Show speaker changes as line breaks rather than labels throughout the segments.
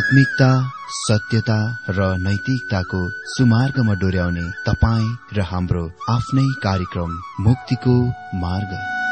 आत्मिकता, सत्यता र नैतिकताको सुमार्गमा डोर्याउने तपाईँ र हाम्रो आफ्नै कार्यक्रम मुक्तिको मार्ग।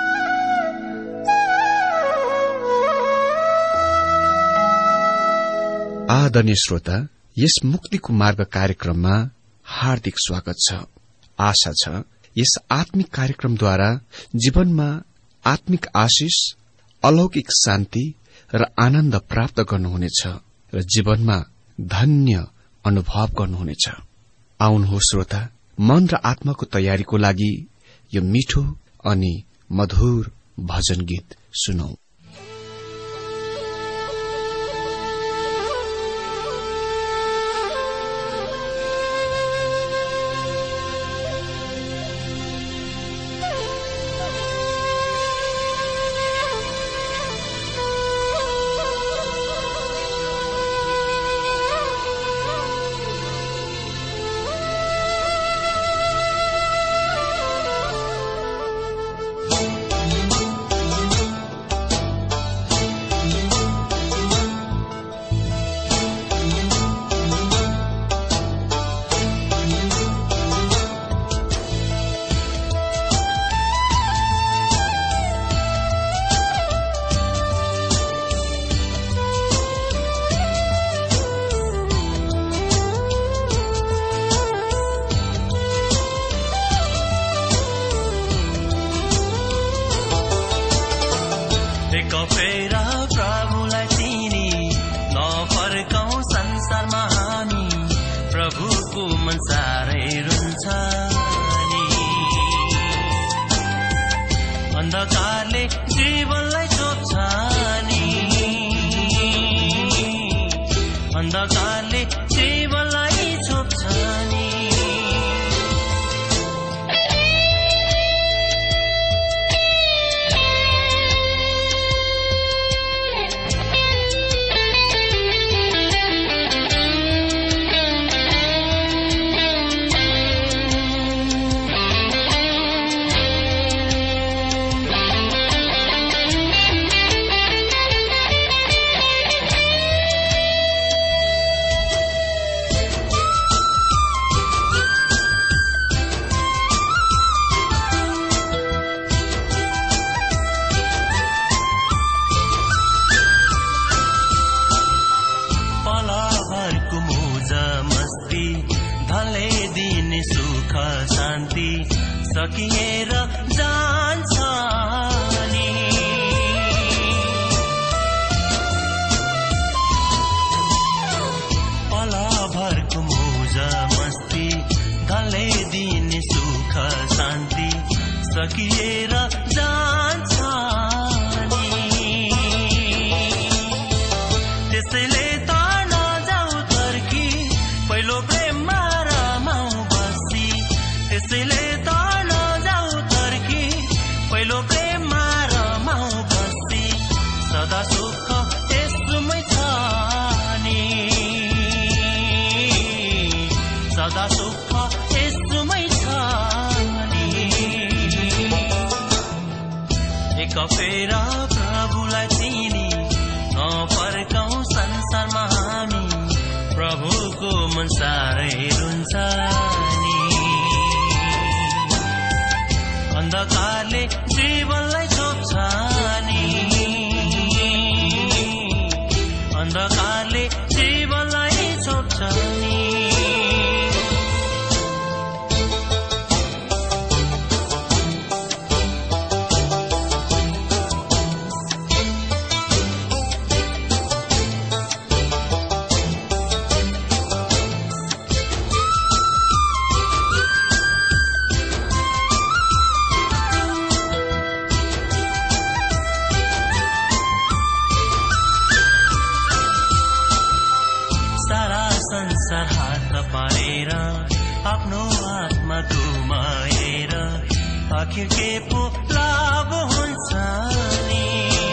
आदरणीय श्रोता, यस मुक्तिको मार्ग कार्यक्रममा हार्दिक स्वागत छ। आशा छ यस आत्मिक कार्यक्रमद्वारा जीवनमा आत्मिक आशिष, अलौकिक शान्ति र आनन्द प्राप्त गर्नुहुनेछ र जीवनमा धन्य अनुभव गर्नुहुनेछ। आउनुहोस् श्रोता, मन र आत्माको तयारीको लागि यो मिठो अनि मधुर भजन गीत सुनौ।
अन्धकारले जीवनलाई छोप्छ नि, अन्धकारले जीवनलाई छोप्छ नि। सकिएर जान्छ नि, पलाभरको मौजा मस्ती, धले दिने सुख शान्ति सकिएर जान्छ नि। त्यसैले त नजाऊ तर्की, पहिलो प्रेममा रमाऊ बसी। त्यसैले पहिलो प्रेममा रमाऊ बसी, सदा सुख यसमै छ नि, सदा सुख यसमै छ नि। एक फेर प्रभुलाई चिनी नफर्काऊ संसारमा हामी, प्रभुको मन साह्रै रुन्छ नि। अन्धकारले जीवनलाई छोप्छ नि, अन्धकारले जीवनलाई छोप्छ नि। संसार हात पारेर आफ्नो आत्मा गुमाएर आखिर के पो लाभ हुन्छ नि।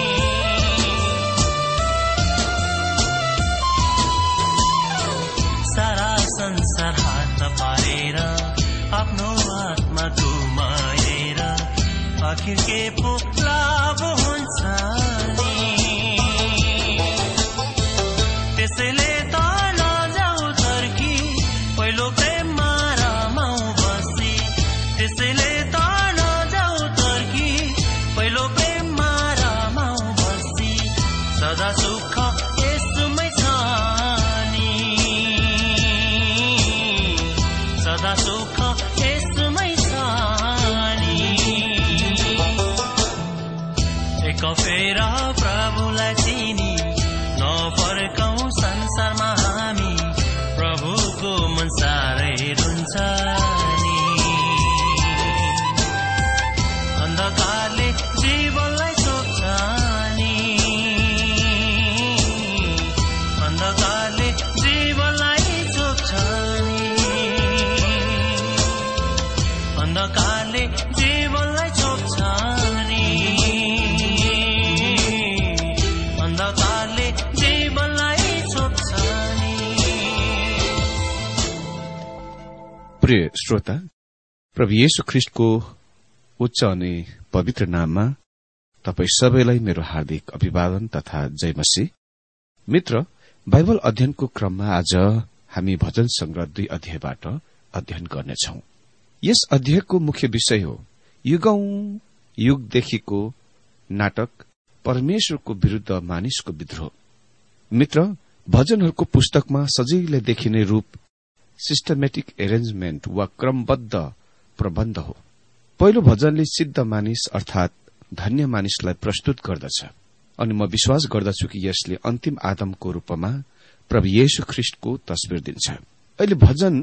सारा संसार हात पारेर आफ्नो आत्मा गुमाएर आखिर के पो लाभ हुन्छ नि। त्यसैले सुख यसमै छ नि। एक फेर प्रभुलाई चिनी नफर्कौं संसारमा हामी, प्रभुको मन साह्रै रुन्छ नि। अन्धकारले जीवनलाई चोक्छ नि, अन्धकारले जीवनलाई चोक्छ नि, अन्धकारले जीवनलाई चोक्छ नि, अन्धकारले जीवनलाई चोक्छ नि।
प्रिय श्रोता, प्रभु येशू ख्रीष्टको उच्च अनि पवित्र नाममा तपाई सबैलाई मेरो हार्दिक अभिवादन तथा जय मसीह। मित्र, बाइबल अध्ययनको क्रममा आज हामी भजन संग्रह 2 अध्यायबाट अध्ययन गर्नेछौं। यस अध्यायको मुख्य विषय हो युगौं युगदेखिको नाटक परमेश्वरको विरूद्ध मानिसको विद्रोह। मित्र, भजनहरूको पुस्तकमा सजिलै देखिने रूप सिस्टमेटिक एरेन्जमेन्ट वा क्रमबद्ध प्रबन्ध हो। पहिलो भजनले सिद्ध मानिस अर्थात धन्य मानिसलाई प्रस्तुत गर्दछ अनि म विश्वास गर्दछु कि यसले अन्तिम आदमको रूपमा प्रभु येशू ख्रीष्टको तस्बिर दिन्छ। अहिले भजन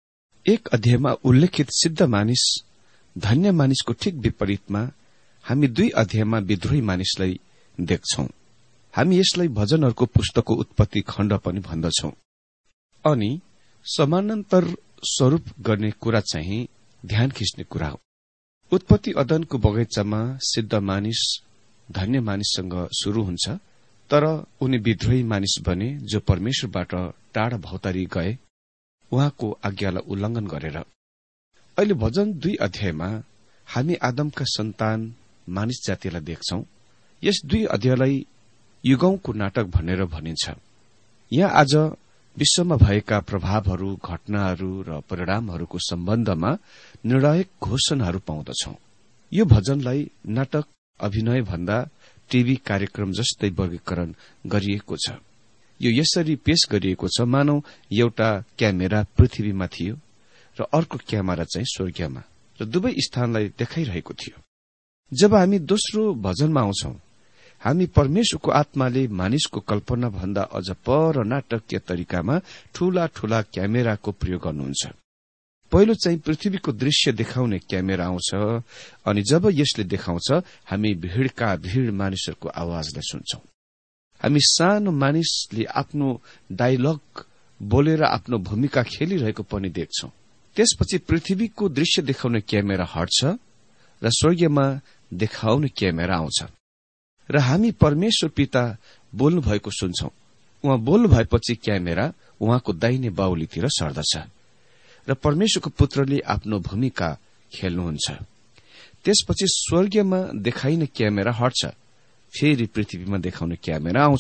1 अध्यायमा उल्लेखित सिद्ध मानिस धन्य मानिसको ठिक विपरीतमा हामी 2 अध्यायमा विद्रोही मानिसलाई देख्छौं। हामी यसलाई भजनहरूको पुस्तकको उत्पत्ति खण्ड पनि भन्दछौं अनि समानान्तर स्वरूप गर्ने कुरा चाहिँ ध्यान खिच्ने कुरा हो। उत्पत्ति अदनको बगैँचामा सिद्ध मानिस धन्य मानिससँग शुरू हुन्छ, तर उनी विद्रोही मानिस बने जो परमेश्वरबाट टाढा भौतारी गए उहाँको आज्ञालाई उल्लंघन गरेर। अहिले भजन 2 अध्यायमा हामी आदमका सन्तान मानिस जातिलाई देख्छौं। यस 2 अध्यायलाई युगौंको नाटक भनेर भनिन्छ। यहाँ आज विश्वमा भएका प्रभावहरू, घटनाहरू र परिणामहरूको सम्बन्धमा निर्णायक घोषणाहरू पाउँदछौं। यो भजनलाई नाटक अभिनय भन्दा टीभी कार्यक्रम जस्तै वर्गीकरण गरिएको छ। यो यसरी पेश गरिएको छ मानौ एउटा क्यामेरा पृथ्वीमा थियो र अर्को क्यामेरा चाहिँ स्वर्गमा र दुवै स्थानलाई देखाइरहेको थियो। जब हामी दोस्रो भजनमा आउँछौं, हामी परमेश्वरको आत्माले मानिसको कल्पना भन्दा अझ पर नाटकीय तरिकामा ठूला ठूला क्यामेराको प्रयोग गर्नुहुन्छ। पहिलो चाहिँ पृथ्वीको दृश्य देखाउने क्यामेरा आउँछ अनि जब यसले देखाउँछ हामी भीड़का भीड़ मानिसहरूको आवाजलाई सुन्छौं। हामी सानो मानिसले आफ्नो डायलग बोलेर आफ्नो भूमिका खेलिरहेको पनि देख्छौं। त्यसपछि पृथ्वीको दृश्य देखाउने क्यामेरा हट्छ र स्वर्गमा देखाउने क्यामेरा आउँछ र हामी परमेश्वर पिता बोल्नु भएको सुन्छौं। उहाँ बोल्नु भएपछि क्यामेरा उहाँको दाहिने बाहुलीतिर सर्दछ र परमेश्वरको पुत्रले आफ्नो भूमिका खेल्नुहुन्छ। त्यसपछि स्वर्गमा देखाइने क्यामेरा हट्छ, फेरि पृथ्वीमा देखाउने क्यामेरा आउँछ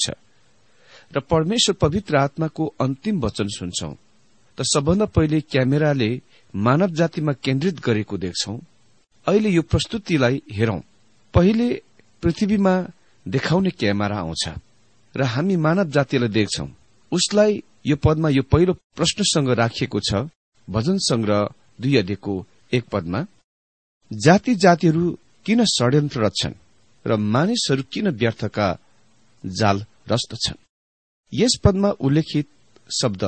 र परमेश्वर पवित्र आत्माको अन्तिम वचन सुन्छौं। त सबभन्दा पहिले क्यामेराले मानव जातिमा केन्द्रित गरेको देख्छौं। अहिले यो प्रस्तुतिलाई हेरौं। पहिले पृथ्वीमा देखाउने क्यामेरा आउँछ र हामी मानव जातिलाई देख्छौं। उसलाई यो पदमा यो पहिलो प्रश्नसँग राखिएको छ। भजन संग्रह 2 अध्यायको 1 पदमा, जाति जातिहरू किन षड्यन्त्र रच्छन् र मानिसहरू किन व्यर्थका जाल रच्दछन्। यस पदमा उल्लेखित शब्द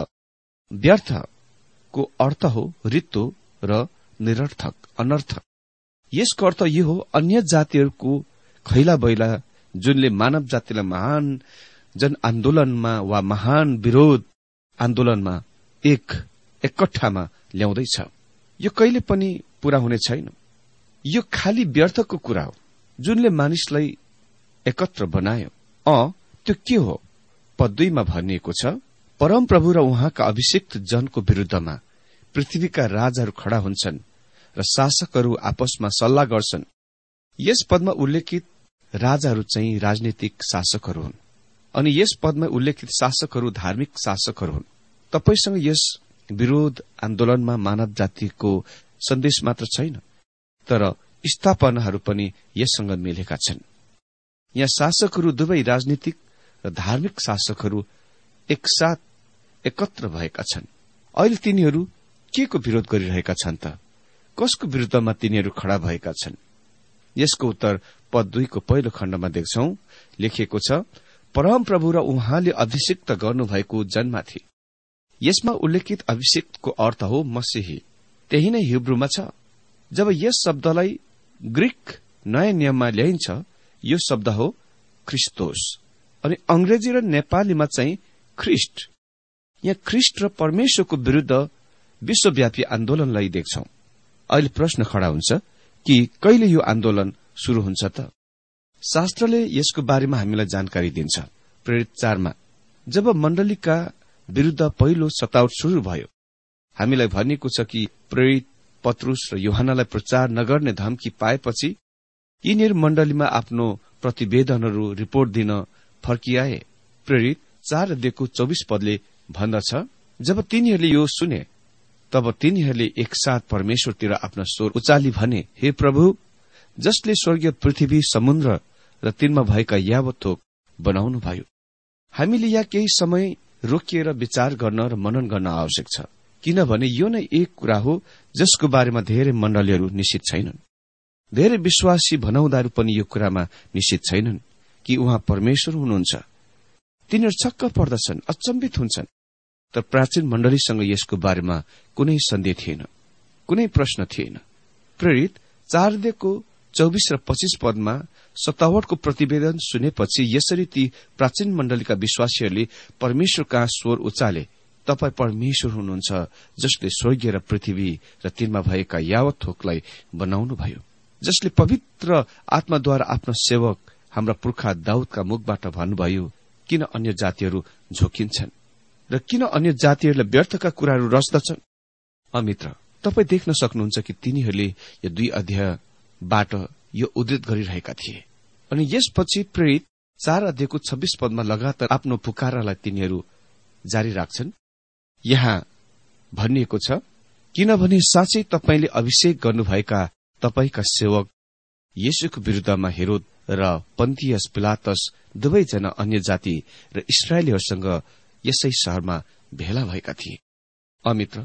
व्यर्थको अर्थ हो रित्तो र निरर्थक, अनर्थक। यसको अर्थ यो हो अन्य जातिहरूको खैला बैला जुनले मानव जातिलाई महान जन आन्दोलनमा वा महान विरोध आन्दोलनमा एकट्ठामा ल्याउँदैछ। यो कहिले पनि पूरा हुने छैन। यो खाली व्यर्थको कुरा हो जुनले मानिसलाई एकत्र बनायो। त्यो के हो? पद 2 मा भनिएको छ, परमप्रभु र उहाँका अभिषिक्त जनको विरूद्धमा पृथ्वीका राजाहरू खड़ा हुन्छन् र शासकहरू आपसमा सल्लाह गर्छन्। यस पदमा उल्लेखित राजाहरू चाहिँ राजनीतिक शासकहरू हुन् अनि यस पदमा उल्लेखित शासकहरू धार्मिक शासकहरू हुन्। तपाईसँग यस विरोध आन्दोलनमा मानव जातिको सन्देश मात्र छैन, तर स्थापनाहरू पनि यससँग मिलेका छन्। यहाँ शासकहरू दुवै राजनीतिक र धार्मिक शासकहरू एकसाथ एकत्र भएका छन्। अहिले तिनीहरू के को विरोध गरिरहेका छन् त? कसको विरुद्धमा तिनीहरू खड़ा भएका छन्? यसको उत्तर पद 2 को पहिलो खण्डमा देख्छौं। लेखिएको छ, परम प्रभु र उहाँले अभिषिक्त गर्नुभएको जन्माथि। यसमा उल्लेखित अभिषिक्तको अर्थ हो मसीही। त्यही नै हिब्रूमा छ। जब यस शब्दलाई ग्रीक नयाँ नियममा ल्याइन्छ, यो शब्द हो क्रिस्टोस, अनि अंग्रेजी र नेपालीमा चाहिँ ख्रिस्ट। यहाँ ख्रिस्ट र परमेश्वरको विरूद्ध विश्वव्यापी आन्दोलनलाई देख्छौं। अहिले प्रश्न खड़ा हुन्छ कि कहिले यो आन्दोलन शुरू हुन्छ त? शास्त्रले यसको बारेमा हामीलाई जानकारी दिन्छ। प्रेरित 4 मा जब मण्डलीका विरूद्ध पहिलो सतावट शुरू भयो, हामीलाई भनिएको छ कि प्रेरित पत्रुस र यूहन्नालाई प्रचार नगर्ने धम्की पाएपछि यिनीहरू मण्डलीमा आफ्नो प्रतिवेदनहरू रिपोर्ट दिन फर्किआए। प्रेरित 4:24 पदले भन्दछ, जब तिनीहरूले यो सुने तब तिनीहरूले एकसाथ परमेश्वरतिर आफ्नो स्वर उचाली भने, हे प्रभु, जसले स्वर्गीय पृथ्वी, समुद्र र तिनमा भएका यावत थोक बनाउनुभयो। हामीले यहाँ केही समय रोकिएर विचार गर्न र मनन गर्न आवश्यक छ, किनभने यो नै एक कुरा हो जसको बारेमा धेरै मण्डलीहरू निश्चित छैनन्। धेरै विश्वासी भनाउँदाहरू पनि यो कुरामा निश्चित छैनन् कि उहाँ परमेश्वर हुनुहुन्छ। तिनीहरू छक्क पर्दछन्, अचम्बित हुन्छन्। तर प्राचीन मण्डलीसँग यसको बारेमा कुनै सन्देह थिएन, कुनै प्रश्न थिएन। प्रेरित 4:24 र 25 पदमा सतावटको प्रतिवेदन सुनेपछि यसरी ती प्राचीन मण्डलीका विश्वासीहरूले परमेश्वर कहाँ स्वर उचाले, तपाईं परमेश्वर हुनुहुन्छ जसले स्वर्गीय र पृथ्वी र तिनमा भएका यावत थोकलाई बनाउनुभयो, जसले पवित्र आत्माद्वारा आफ्नो सेवक हाम्रा पुर्खा दाउदका मुखबाट भन्नुभयो, किन अन्य जातिहरू झोकिन्छन् र किन अन्य जातिहरूलाई व्यर्थका कुराहरू रच्दछन्। अमित्र, तपाईँ देख्न सक्नुहुन्छ कि तिनीहरूले यो 2 अध्यायबाट यो उद्धृत गरिरहेका थिए। अनि यसपछि प्रेरित 4:26 पदमा लगातार आफ्नो पुकारालाई तिनीहरू जारी राख्छन्। यहाँ भनिएको छ, किनभने साँच्चै तपाईंले अभिषेक गर्नुभएका तपाईंका सेवक येशूको विरूद्धमा हेरोद र पन्तियस पिलातस दुवैजना अन्य जाति र इस्राएलीहरूसँग यसै शहरमा भेला भएका थिए। अमित्र,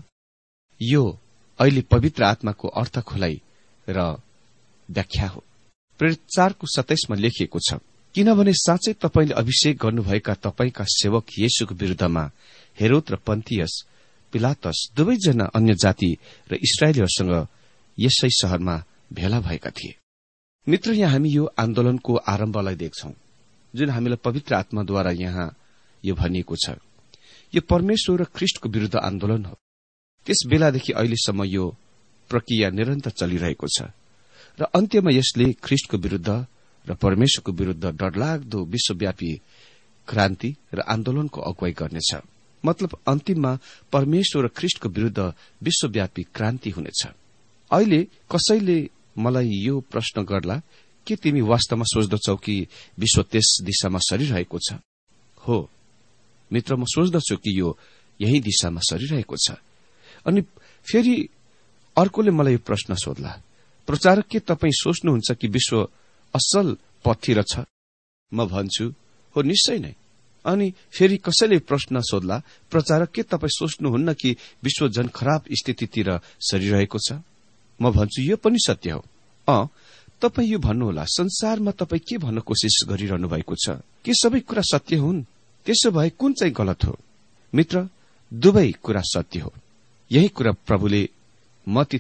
यो अहिले पवित्र आत्माको अर्थ खुलाई र व्याख्या हो। प्रेरित 4:27 मा लेखिएको छ, किनभने साँच्चै तपाईंले अभिषेक गर्नुभएका तपाईंका सेवक येशूको विरूद्धमा हेरोद र पन्तियस पिलातस दुवैजना अन्य जाति र इस्राएलीहरूसँग यसै शहरमा भेला भएका थिए। मित्र, यहाँ हामी यो आन्दोलनको आरम्भलाई देख्छौं, जुन हामीलाई पवित्र आत्माद्वारा यहाँ यो भनिएको छ। यो परमेश्वर र ख्रिस्टको विरूद्ध आन्दोलन हो। त्यस बेलादेखि अहिलेसम्म यो प्रक्रिया निरन्तर चलिरहेको छ र अन्त्यमा यसले ख्रिस्टको विरूद्ध र परमेश्वरको विरूद्ध डरलाग्दो विश्वव्यापी क्रान्ति र आन्दोलनको अगुवाई गर्नेछ। मतलब अन्तिममा परमेश्वर र ख्रिस्टको विरूद्ध विश्वव्यापी क्रान्ति हुनेछ। अहिले कसैले मलाई यो प्रश्न गर्ला, के तिमी वास्तवमा सोच्दछौ कि विश्व त्यस दिशामा सरिरहेको छ? हो मित्र, म सोच्दछु कि यो यही दिशामा सरिरहेको छ। अनि फेरि अर्कोले मलाई यो प्रश्न सोध्ला, प्रचारक, के तपाईँ सोच्नुहुन्छ कि विश्व असल पथतिर छ? म भन्छु, हो, निश्चय नै। अनि फेरि कसैले प्रश्न सोध्ला, प्रचारक, के तपाईँ सोच्नुहुन्न कि विश्व झन खराब स्थितितिर सरिरहेको छ? म भन्छु, यो पनि सत्य हो। तपाईँ यो भन्नुहोला, संसारमा तपाईँ के भन्न कोशिश गरिरहनु भएको छ? के सबै कुरा सत्य हुन्? त्यसो भए कुन चाहिँ गलत हो? मित्र, दुवै कुरा सत्य हो। यही कुरा प्रभुले मत्ती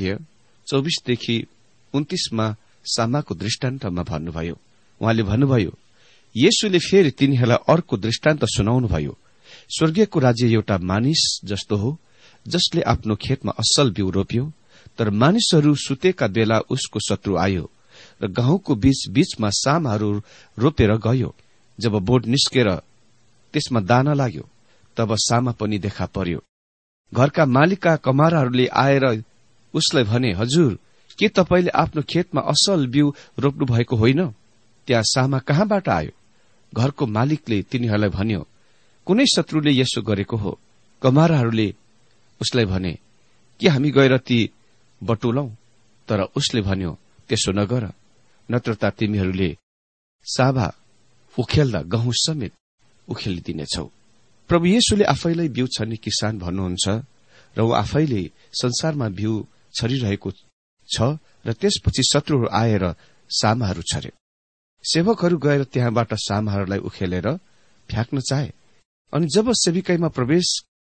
13:24-29 मा सामाको दृष्टान्तमा भन्नुभयो। उहाँले भन्नुभयो, येशूले फेरि तिनीहरूलाई अर्को दृष्टान्त सुनाउनुभयो। स्वर्गीयको राज्य एउटा मानिस जस्तो हो जसले आफ्नो खेतमा असल बिउ रोप्यो। तर मानिसहरू सुतेका बेला उसको शत्रु आयो र गहुँको बीच बीचमा सामाहरू रोपेर गयो। जब बोट निस्केर त्यसमा दाना लाग्यो तब सामा पनि देखा पर्यो। घरका मालिकका कमाराहरूले आएर उसलाई भने, हजुर, के तपाईले आफ्नो खेतमा असल बिउ रोप्नु भएको होइन? त्यहाँ सामा कहाँबाट आयो? घरको मालिकले तिनीहरूलाई भन्यो, कुनै शत्रुले यसो गरेको हो। कमाराहरूले उसलाई भने, के हामी गएर ती बटुलौं? तर उसले भन्यो, त्यसो नगर, नत्र त तिमीहरूले साभा उखेल्दा गहुँ समेत उखेलिदिनेछौ। प्रभु येशूले आफैलाई बिउ छर्ने किसान भन्नुहुन्छ र ऊ आफैले संसारमा बिउ छरिरहेको छ र त्यसपछि शत्रुहरू आएर सामाहरू छरे। सेवकहरू गएर त्यहाँबाट सामाहरूलाई उखेलेर फ्याँक्न चाहे। अनि जब सेविकाईमा प्रवेश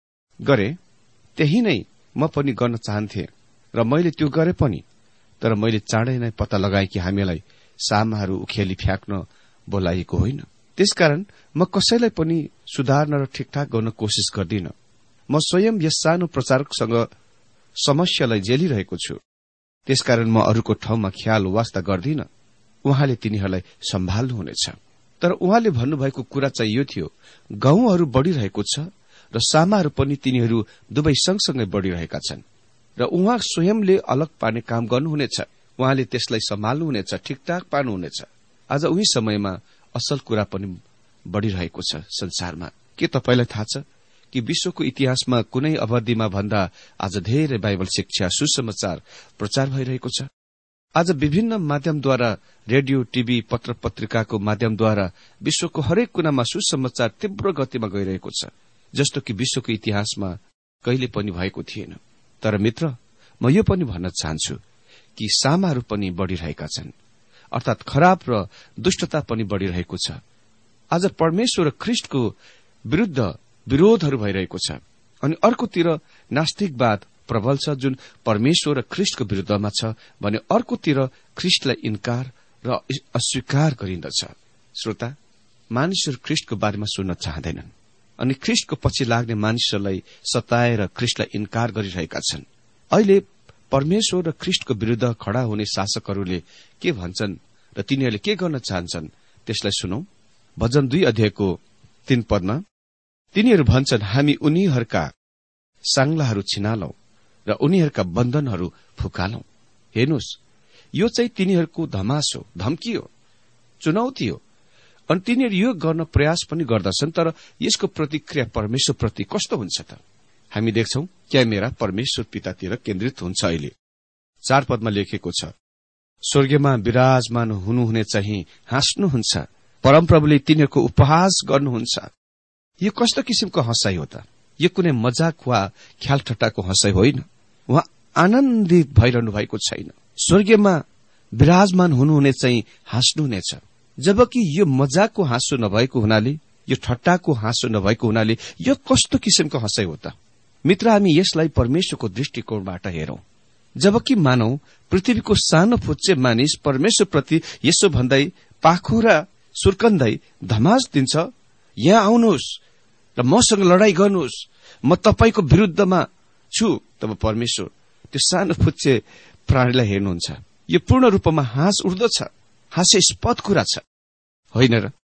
गरे त्यही नै म पनि गर्न चाहन्थे र मैले त्यो गरे पनि, तर मैले चाँडै नै पत्ता लगाएँ कि हामीलाई सामाहरू उखेली फ्याँक्न बोलाइएको होइन। त्यसकारण म कसैलाई पनि सुधार्न र ठिकठाक गर्न कोशिश गर्दिन। म स्वयं यस सानो प्रचारकसँग समस्यालाई झेलिरहेको छु। त्यसकारण म अरूको ठाउँमा ख्याल वास्ता गर्दिन। उहाँले तिनीहरूलाई सम्हाल्नुहुनेछ। तर उहाँले भन्नुभएको कुरा चाहिँ यो थियो, गहुँहरू बढ़िरहेको छ र सामाहरू पनि तिनीहरू दुवै सँगसँगै बढ़िरहेका छन् र उहाँ स्वयंले अलग पार्ने काम गर्नुहुनेछ। उहाँले त्यसलाई सम्हाल्नुहुनेछ, ठिकठाक पार्नुहुनेछ। आज उही समयमा असल कुरा पनि बढ़िरहेको छ संसारमा। के तपाईलाई थाहा छ कि विश्वको इतिहासमा कुनै अवधिमा भन्दा आज धेरै बाइबल शिक्षा, सुसमाचार प्रचार भइरहेको छ। आज विभिन्न माध्यमद्वारा, रेडियो, टीभी, पत्र पत्रिकाको माध्यमद्वारा विश्वको हरेक कुनामा सुसमाचार तीव्र गतिमा गइरहेको छ, जस्तो कि विश्वको इतिहासमा कहिले पनि भएको थिएन। तर मित्र, म यो पनि भन्न चाहन्छु कि सामाहरू पनि बढ़िरहेका छन्, अर्थात खराब र दुष्टता पनि बढ़िरहेको छ। आज परमेश्वर र ख्रिस्टको विरुद्ध विरोधहरू भइरहेको छ अनि अर्कोतिर नास्तिकवाद प्रबल छ, जुन परमेश्वर र ख्रिस्टको विरुद्धमा छ भने अर्कोतिर ख्रिस्टलाई इन्कार र अस्वीकार गरिन्दछ। श्रोता, मानिसहरू ख्रिस्टको बारेमा सुन्न चाहँदैनन् अनि ख्रिस्टको पछि लाग्ने मानिसहरूलाई सताएर ख्रिस्टलाई इन्कार गरिरहेका छन्। अहिले परमेश्वर र ख्रिस्टको विरुद्ध खड़ा हुने शासकहरूले के भन्छन् र तिनीहरूले के गर्न चाहन्छन्, त्यसलाई सुनौ। भजन 2 अध्यायको 3 पदमा तिनीहरू भन्छन्, हामी उनीहरूका सांग्लाहरू छिनालौं र उनीहरूका बन्धनहरू फुकालौं। हेर्नुहोस्, यो चाहिँ तिनीहरूको धमास हो, धम्की हो, चुनौती हो अनि तिनीहरू यो गर्न प्रयास पनि गर्दछन्। तर यसको प्रतिक्रिया परमेश्वर प्रति कस्तो हुन्छ त? हामी देख्छौं क्यामेरा परमेश्वर पितातिर केन्द्रित हुन्छ। अहिले 4 पदमा लेखेको छ, स्वर्गमा विराजमान हुनुहुने चाहिँ हाँस्नुहुन्छ, परमप्रभुले तिनीहरूको उपहास गर्नुहुन्छ। यो कस्तो किसिमको हँसाई हो त? यो कुनै मजाक वा ख्यालठट्टाको हँसाई होइन। उहाँ आनन्दित भइरहनु भएको छैन। स्वर्गमा विराजमान हुनुहुने चाहिँ हाँस्नुहुनेछ, जबकि यो मजाकको हाँसो नभएको हुनाले, यो ठट्टाको हाँसो नभएको हुनाले यो कस्तो किसिमको हँसाई हो त? मित्र, हामी यसलाई परमेश्वरको दृष्टिकोणबाट हेरौं। जबकि मानौ पृथ्वीको सानो फुच्चे मानिस परमेश्वरप्रति यसो भन्दै पाखुरा सुर्कन्दै धमास दिन्छ, यहाँ आउनुहोस् र मसँग लडाई गर्नुहोस्, म तपाईको विरुद्धमा छु, तब परमेश्वर त्यो सानो फुच्चे प्राणीलाई हेर्नुहुन्छ। यो पूर्ण रूपमा हाँस उठ्दछ, हास्यास्पद कुरा छ, होइन र?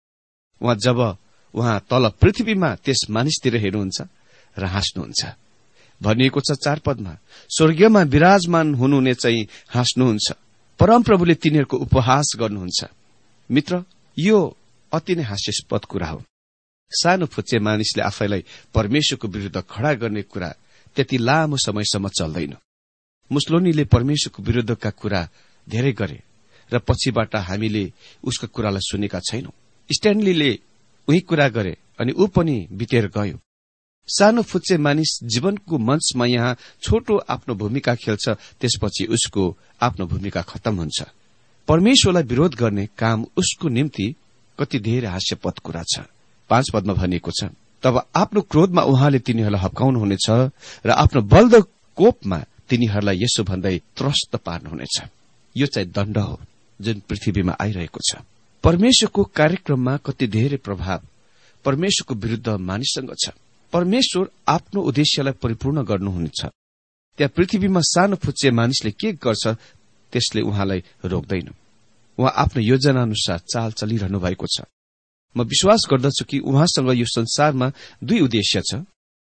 जब उहाँ तल पृथ्वीमा त्यस मानिसतिर हेर्नुहुन्छ र हाँस्नुहुन्छ। भनिएको छ 4 पदमा, स्वर्गमा विराजमान हुनुहुने चाहिँ हाँस्नुहुन्छ, परमप्रभुले तिनीहरूको उपहास गर्नुहुन्छ। मित्र, यो अति नै हास्यास्पद कुरा हो। सानो फुच्चे मानिसले आफैलाई परमेश्वरको विरुद्ध खड़ा गर्ने कुरा त्यति लामो समयसम्म चल्दैन। मुस्लोनीले परमेश्वरको विरुद्धका कुरा धेरै गरे र पछिबाट हामीले उसको कुरालाई सुनेका छैनौं। स्ट्यानलीले उही कुरा गरे अनि ऊ पनि बितेर गयो। सानो फुच्चे मानिस जीवनको मञ्चमा यहाँ छोटो आफ्नो भूमिका खेल्छ, त्यसपछि उसको आफ्नो भूमिका खत्म हुन्छ। परमेश्वरलाई विरोध गर्ने काम उसको निम्ति कति धेरै हास्यपद कुरा छ। 5 पदमा भनिएको छ, तब आफ्नो क्रोधमा उहाँले तिनीहरूलाई हप्काउनुहुनेछ र आफ्नो बल्दो कोपमा तिनीहरूलाई यसो भन्दै त्रस्त पार्नुहुनेछ। यो चाहिँ दण्ड हो जुन पृथ्वीमा आइरहेको छ। परमेश्वरको कार्यक्रममा कति धेरै प्रभाव परमेश्वरको विरुद्ध मानिससँग छ। परमेश्वर आफ्नो उद्देश्यलाई परिपूर्ण गर्नुहुनेछ। त्यहाँ पृथ्वीमा सानो फुच्चे मानिसले के गर्छ त्यसले उहाँलाई रोक्दैन। उहाँ आफ्नो योजना अनुसार चाल चलिरहनु भएको छ। म विश्वास गर्दछु कि उहाँसँग यो संसारमा 2 उद्देश्य छ।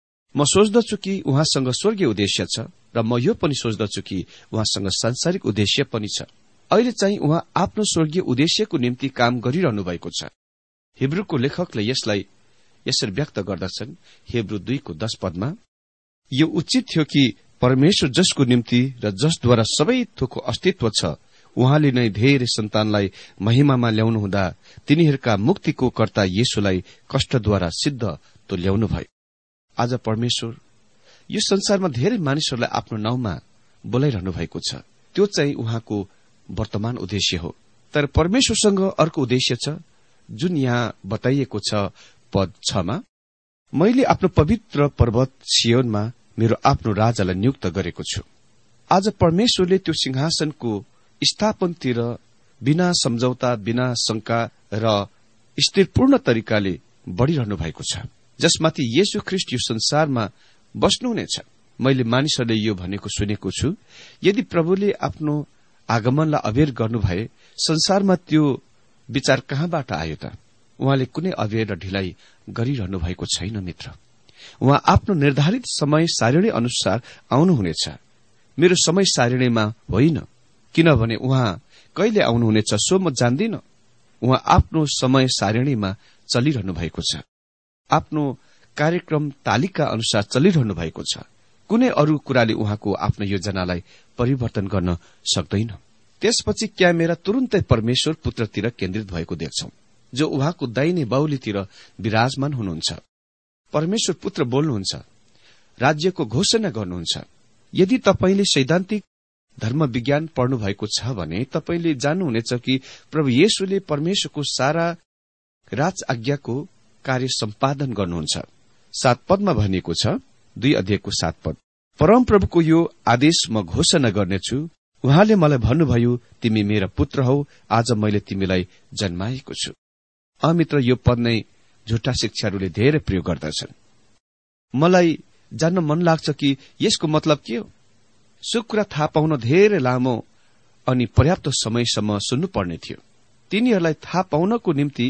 म सोच्दछु कि उहाँसँग स्वर्गीय उद्देश्य छ र म यो पनि सोच्दछु कि उहाँसँग सांसारिक उद्देश्य पनि छ। अहिले चाहिँ उहाँ आफ्नो स्वर्गीय उद्देश्यको निम्ति काम गरिरहनु भएको छ। हिब्रूको लेखकले यसलाई यसरी व्यक्त गर्दछन्, हिब्रू 2:10 पदमा, यो उचित थियो कि परमेश्वर जसको निम्ति र जसद्वारा सबै थोकको अस्तित्व छ, उहाँले नै धेरै सन्तानलाई महिमामा ल्याउनुहुँदा तिनीहरूका मुक्तिको कर्ता येशूलाई कष्टद्वारा सिद्ध तो ल्याउनु भयो। आज परमेश्वर यो संसारमा धेरै मानिसहरूलाई आफ्नो नाउँमा बोलाइरहनु भएको छ। त्यो चाहिँ उहाँको वर्तमान उद्देश्य हो। तर परमेश्वरसँग अर्को उद्देश्य छ, जुन यहाँ बताइएको छ पद 6 मा, मैले आफ्नो पवित्र पर्वत सियोनमा मेरो आफ्नो राजालाई नियुक्त गरेको छु। आज परमेश्वरले त्यो सिंहासनको स्थापनतिर बिना सम्झौता, बिना शंका र स्थिरपूर्ण तरिकाले बढ़िरहनु भएको छ, जसमाथि येशू ख्रीष्ट यो संसारमा बस्नुहुनेछ। मैले मानिसहरूले यो भनेको सुनेको छु, यदि प्रभुले आफ्नो आगमनलाई अबेर गर्नुभए संसारमा त्यो विचार कहाँबाट आयो त? उहाँले कुनै अबेर र ढिलाइ गरिरहनु भएको छैन मित्र। उहाँ आफ्नो निर्धारित समय सारिणी अनुसार आउनुहुनेछ, मेरो समय सारिणीमा होइन। किनभने उहाँ कहिले आउनुहुनेछ सो म जान्दिन। उहाँ आफ्नो समय सारिणीमा चलिरहनु भएको छ, आफ्नो कार्यक्रम तालिका अनुसार चलिरहनु भएको छ। कुनै अरू कुराले उहाँको आफ्नो योजनालाई परिवर्तन गर्न सक्दैन। त्यसपछि क्यामेरा तुरुन्तै परमेश्वर पुत्रतिर केन्द्रित भएको देख्छौं, जो उहाँको दाहिने बाहुलीतिर विराजमान हुनुहुन्छ। परमेश्वर पुत्र बोल्नुहुन्छ, राज्यको घोषणा गर्नुहुन्छ। यदि तपाईले सैद्धान्तिक धर्म विज्ञान पढ्नु भएको छ भने तपाईले जान्नुहुनेछ कि प्रभु येशूले परमेश्वरको सारा राज आज्ञाको कार्य सम्पादन गर्नुहुन्छ। 7 पदमा भनिएको छ, 2 अध्यायको 7 पद, परमप्रभुको यो आदेश म घोषणा गर्नेछु। उहाँले मलाई भन्नुभयो, तिमी मेरा पुत्र हौ, आज मैले तिमीलाई जन्माएको छु। मित्र, यो पद नै झुटा शिक्षाहरूले धेरै प्रयोग गर्दछन्। मलाई जान्न मन लाग्छ कि यसको मतलब के हो। सो कुरा थाहा पाउन धेरै लामो अनि पर्याप्त समयसम्म सुन्नुपर्ने थियो। तिनीहरूलाई थाहा पाउनको निम्ति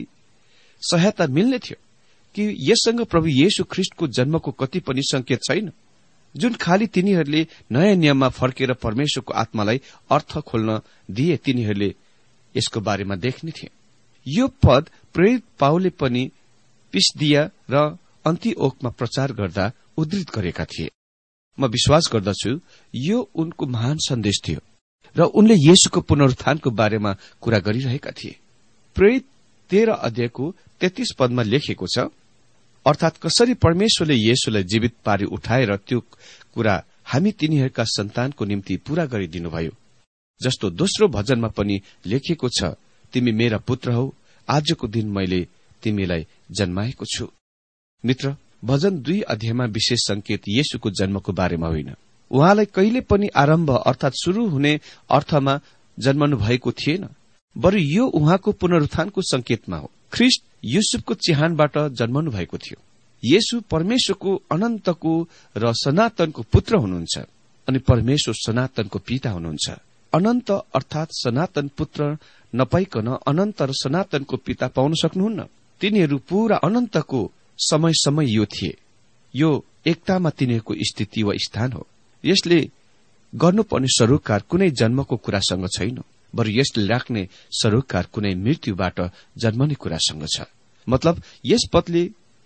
सहायता मिल्ने थियो कि यससँग प्रभु येशू ख्रीष्टको जन्मको कति पनि संकेत छैन, जुन खाली तिनीहरूले नयाँ नियममा फर्केर परमेश्वरको आत्मालाई अर्थ खोल्न दिए तिनीहरूले यसको बारेमा देख्ने थिए। यो पद प्रेरित पाउलले पनि पिसदिया र अन्तिओखमा प्रचार गर्दा उद्धृत गरेका थिए। म विश्वास गर्दछु यो उनको महान सन्देश थियो र उनले येशूको पुनरुत्थानको बारेमा कुरा गरिरहेका थिए। प्रेरित 13 अध्यायको 33 पदमा लेखिएको छ, अर्थात कसरी परमेश्वरले येशूलाई जीवित पारी उठाएर त्यो कुरा हामी तिनीहरूका सन्तानको निम्ति पूरा गरिदिनुभयो। जस्तो दोस्रो भजनमा पनि लेखिएको छ, तिमी मेरा पुत्र हौ, आजको दिन मैले तिमीलाई जन्माएको छु। मित्र, भजन 2 अध्यायमा विशेष संकेत येशूको जन्मको बारेमा होइन। उहाँलाई कहिले पनि आरम्भ अर्थात शुरू हुने अर्थमा जन्मनु भएको थिएन, बरु यो उहाँको पुनरुत्थानको संकेतमा हो। ख्रीष्ट युसुफको चिहानबाट जन्मनु भएको थियो। येशू परमेश्वरको अनन्तको र सनातनको पुत्र हुनुहुन्छ अनि परमेश्वर सनातनको पिता हुनुहुन्छ। अनन्त अर्थात सनातन पुत्र नपाइकन अनन्त र सनातनको पिता पाउन सक्नुहुन्न। तिनीहरू पूरा अनन्तको समयसम्म यो थिए। यो एकतामा तिनीहरूको स्थिति वा स्थान हो। यसले गर्नुपर्ने सरोकार कुनै जन्मको कुरासँग छैन, बरु यसले राख्ने सरोकार कुनै मृत्युबाट जन्मने कुरासँग छ। मतलब यस पदले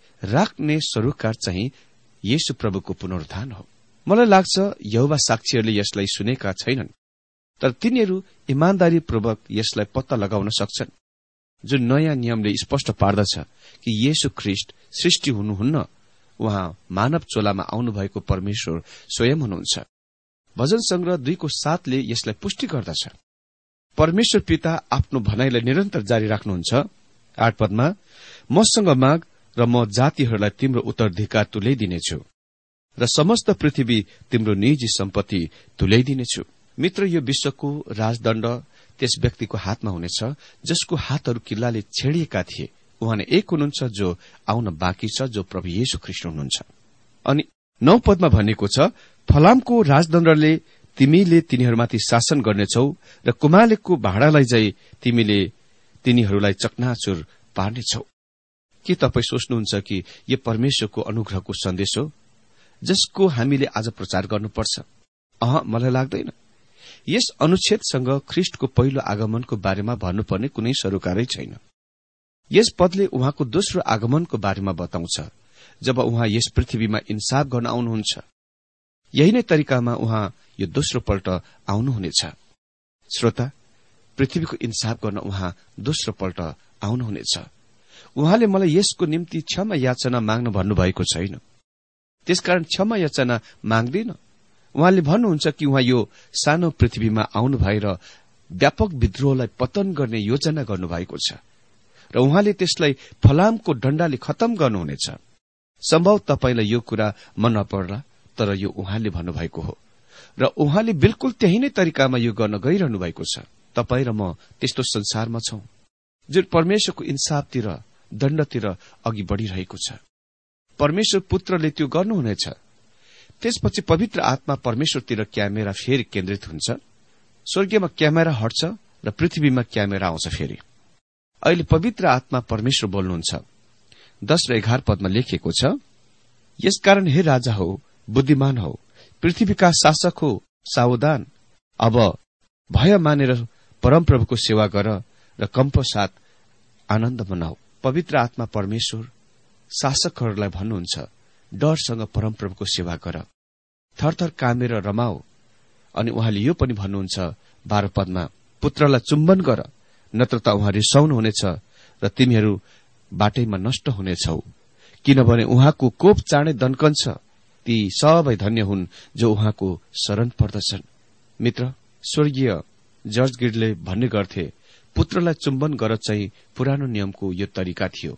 राख्ने सरोकार चाहिँ येशू प्रभुको पुनरुत्थान हो। मलाई लाग्छ यहोवा साक्षीहरूले यसलाई सुनेका छैनन्, तर तिनीहरू इमानदारीपूर्वक यसलाई पत्ता लगाउन सक्छन्, जुन नयाँ नियमले स्पष्ट पार्दछ कि येशू ख्रीष्ट सृष्टि हुनुहुन्न, उहाँ मानव चोलामा आउनुभएको परमेश्वर स्वयं हुनुहुन्छ। भजन संग्रह 2:7 यसलाई पुष्टि गर्दछ। परमेश्वर पिता आफ्नो भनाइलाई निरन्तर जारी राख्नुहुन्छ। 8 पदमा, मसँग माग र म जातिहरूलाई तिम्रो उत्तराधिकार तुल्याइदिनेछु र समस्त पृथ्वी तिम्रो निजी सम्पत्ति तुल्याइदिनेछु। मित्र, यो विश्वको राजदण्ड त्यस व्यक्तिको हातमा हुनेछ जसको हातहरू किल्लाले छेडिएका थिए। उहाँ नै एक हुनुहुन्छ जो आउन बाँकी छ, जो प्रभु येशू ख्रीष्ट हुनुहुन्छ। अनि 9 पदमा भनेको छ, फलामको राजदण्डले तिमीले तिनीहरूमाथि शासन गर्नेछौ र कुमालेको भाडालाई चाहिँ तिमीले तिनीहरूलाई चकनाचुर पार्नेछौ। के तपाई सोच्नुहुन्छ कि यो परमेश्वरको अनुग्रहको सन्देश हो जसको हामीले आज प्रचार गर्नुपर्छ? मलाई लाग्दैन। यस अनुच्छेदसँग ख्रीष्टको पहिलो आगमनको बारेमा भन्नुपर्ने कुनै सरोकारै छैन। यस पदले उहाँको दोस्रो आगमनको बारेमा बताउँछ, जब उहाँ यस पृथ्वीमा इन्साफ गर्न आउनुहुन्छ। यही नै तरिकामा उहाँ यो दोस्रो पल्ट आउनुहुनेछ। श्रोता, पृथ्वीको इन्साफ गर्न उहाँ दोस्रो पल्ट आउनुहुनेछ। उहाँले मलाई यसको निम्ति क्षमा याचना माग्न भन्नुभएको छैन। त्यसकारण क्षमा याचना माग्दिन। उहाँले भन्नुहुन्छ कि उहाँ यो सानो पृथ्वीमा आउनु भएर व्यापक विद्रोहलाई पतन गर्ने योजना गर्नुभएको छ र उहाँले त्यसलाई फलामको डण्डाले खत्तम गर्नुहुनेछ। सम्भव तपाईलाई यो कुरा मन नपर्ला, तर यो उहाँले भन्नुभएको हो र उहाँले बिल्कुल त्यही नै तरिकामा यो गर्न गइरहनु भएको छ। तपाई र म त्यस्तो संसारमा छौं जुन परमेश्वरको इन्साफतिर, दण्डतिर अघि बढ़िरहेको छ। परमेश्वर पुत्रले त्यो गर्नुहुनेछ। त्यसपछि पवित्र आत्मा परमेश्वरतिर क्यामेरा फेरि केन्द्रित हुन्छ। स्वर्गीयमा क्यामेरा हट्छ र पृथ्वीमा क्यामेरा आउँछ फेरि। अहिले पवित्र आत्मा परमेश्वर बोल्नुहुन्छ। 10 र 11 पदमा लेखिएको छ, यसकारण हे राजा हो, बुद्धिमान हो, पृथ्वीका शासक हो, सावधान। अब भय मानेर परमप्रभुको सेवा गर र कम्प साथ आनन्द मनाऊ। पवित्र आत्मा परमेश्वर शासकहरूलाई भन्नुहुन्छ, डरसँग परमप्रभुको सेवा गर, थरथर कामेर रमाऊ। अनि उहाँले यो पनि भन्नुहुन्छ 12 पदमा, पुत्रलाई चुम्बन गर, नत्र त उहाँ रिसाउनुहुनेछ र तिमीहरू बाटैमा नष्ट हुनेछौ, किनभने उहाँको कोप चाँडै दन्कन्छ। ती सबै धन्य हुन् जो उहाँको शरण पर्दछन्। मित्र, स्वर्गीय जर्ज गिडले भन्ने गर्थे, पुत्रलाई चुम्बन गर चाहिँ पुरानो नियमको यो तरिका थियो,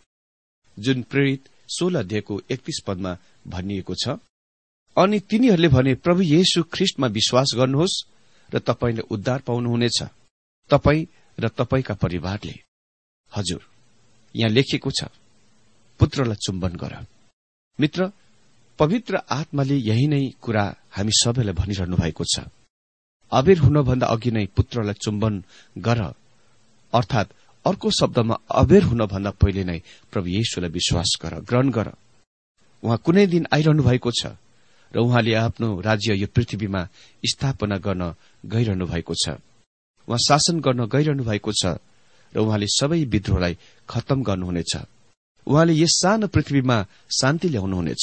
जुन प्रेरित 16 अध्यायको 31 पदमा भनिएको छ। अनि तिनीहरूले भने, प्रभु येशू ख्रिस्टमा विश्वास गर्नुहोस् र तपाईले उद्धार पाउनुहुनेछ, तपाई र तपाईका परिवारले। हजुर, यहाँ लेखिएको छ, पुत्रलाई चुम्बन गर। मित्र, पवित्र आत्माले यही नै कुरा हामी सबैलाई भनिरहनु भएको छ। अबेर हुनभन्दा अघि नै पुत्रलाई चुम्बन गर, अर्थात अर्को शब्दमा अबेर हुनभन्दा पहिले नै प्रभु येशूलाई विश्वास गर, ग्रहण गर। उहाँ कुनै दिन आइरहनु भएको छ र उहाँले आफ्नो राज्य यो पृथ्वीमा स्थापना गर्न गइरहनु भएको छ। उहाँ शासन गर्न गइरहनु भएको छ र उहाँले सबै विद्रोहलाई खत्तम गर्नुहुनेछ। उहाँले यस सानो पृथ्वीमा शान्ति ल्याउनुहुनेछ।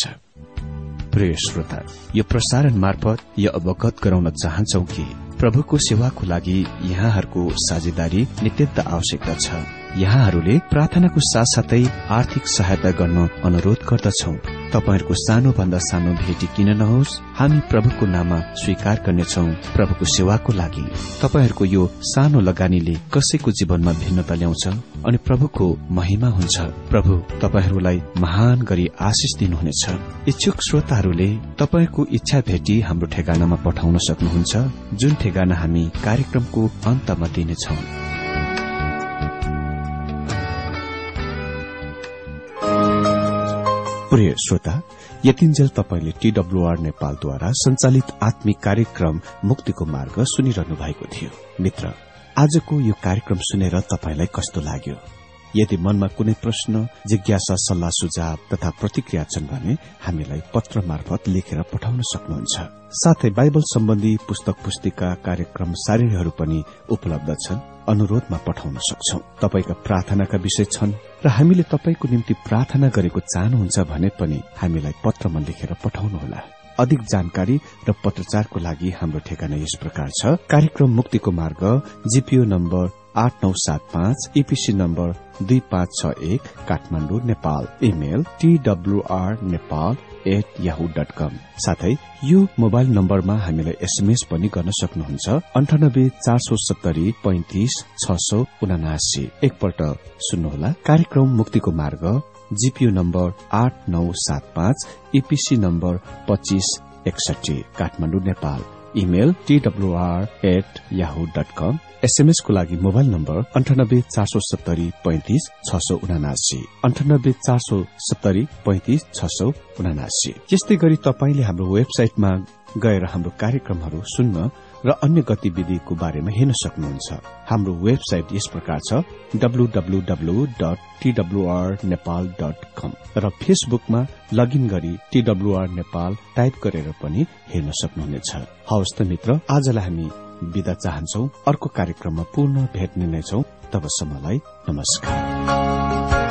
प्रिय श्रोता, यो प्रसारण मार्फत यो अवगत गराउन चाहन्छौ कि प्रभुको सेवाको लागि यहाँहरूको साझेदारी नित्यन्त आवश्यकता छ। यहाँहरूले प्रार्थनाको साथसाथै आर्थिक सहायता गर्न अनुरोध गर्दछौ। तपाईहरूको सानो भन्दा सानो भेटी किन नहोस्, हामी प्रभुको नाममा स्वीकार गर्नेछौ। प्रभुको सेवाको लागि तपाईहरूको यो सानो लगानीले कसैको जीवनमा भिन्नता ल्याउँछ अनि प्रभुको महिमा हुन्छ। प्रभु तपाईहरूलाई महान गरी आशिष दिनुहुनेछ। इच्छुक श्रोताहरूले तपाईको इच्छा भेटी हाम्रो ठेगानामा पठाउन सक्नुहुन्छ, जुन ठेगाना हामी कार्यक्रमको अन्तमा दिनेछौं। प्रिय श्रोता, यतिन्जेल तपाईले TWR नेपालद्वारा संचालित आत्मिक कार्यक्रम मुक्तिको मार्ग सुनिरहनु भएको थियो। मित्र, आजको यो कार्यक्रम सुनेर तपाईलाई कस्तो लाग्यो? यदि मनमा कुनै प्रश्न, जिज्ञासा, सल्लाह सुझाव तथा प्रतिक्रिया छन् भने हामीलाई पत्र मार्फत लेखेर पठाउन सक्नुहुन्छ। साथै बाइबल सम्बन्धी पुस्तक पुस्तिका, कार्यक्रम सारिहरू पनि उपलब्ध छन्, अनुरोधमा पठाउन सक्छौ। तपाईका प्रार्थनाका विषय छन् र हामीले तपाईको निम्ति प्रार्थना गरेको चाहनुहुन्छ भने पनि हामीलाई पत्रमा लेखेर पठाउनुहोला। अधिक जानकारी र पत्रचारको लागि हाम्रो ठेगाना यस प्रकार छ। कार्यक्रम मुक्तिको मार्ग, GPO number 8975, EPC number 2561, Kathmandu, Nepal. Email twrnepal@yahoo.com। साथै यो मोबाइल नम्बरमा हामीलाई एसएमएस पनि गर्न सक्नुहुन्छ। 98 470 35 679। एकपल्ट सुन्नुहोला। कार्यक्रम मुक्तिको मार्ग, GPO number 8975, EPC number 2561, Kathmandu, Nepal. Email twr@yahoo.com। S M S को लागि मोबाइल नम्बर 98 470 35 679, 98 470 35 679। यस्तै गरी तपाईले हाम्रो वेबसाइटमा गएर हाम्रो कार्यक्रमहरू सुन्न र अन्य गतिविधिको बारेमा हेर्न सक्नुहुन्छ। हाम्रो वेबसाइट यस प्रकार छ, www.twrnepal.com, र फेसबुकमा लगइन गरी TWR नेपाल टाइप गरेर पनि हेर्न सक्नुहुनेछ। हवस् त मित्र, आजलाई हामी बिदा चाहन्छौ। अर्को कार्यक्रममा पुनः भेट्ने नै छौं। तबसम्मलाई नमस्कार।